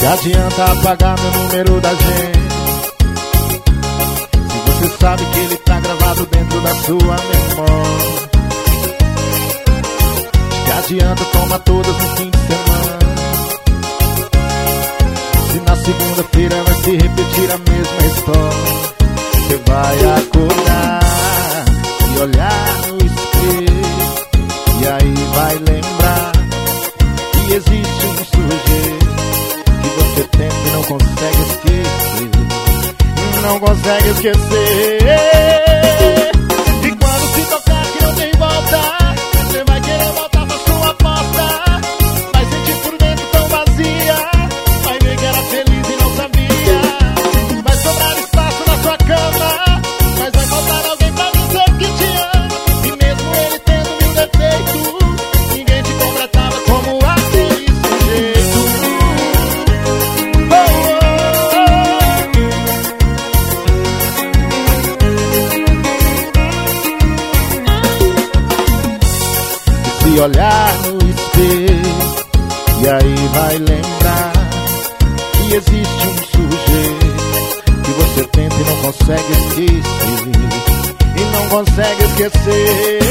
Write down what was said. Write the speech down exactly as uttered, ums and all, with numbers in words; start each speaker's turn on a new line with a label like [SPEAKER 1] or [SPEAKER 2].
[SPEAKER 1] Que adianta apagar meu número da gente, se você sabe que ele tá gravado dentro da sua memória? Que adianta tomar todas no fim de semana, se na segunda-feira vai se repetir a mesma história? Você vai acordar e olhar no espelho, e aí vai lembrar que existe um sujeito que você tenta e não consegue esquecer, não consegue esquecer. E quando se tocar que não tem volta, você vai querer voltar pra sua porta, vai sentir por dentro tão vazia, vai ver que era feliz e não sabia. Vai sobrar espaço na sua cama, mas vai faltar alguém pra dizer que te ama. E mesmo ele tendo mil defeitos, ninguém te completava como aquele sujeito. Oh, oh, oh. Se olhar no espelho, e aí vai lembrar que existe um sujeito que você tenta e não consegue esquecer, e não consegue esquecer.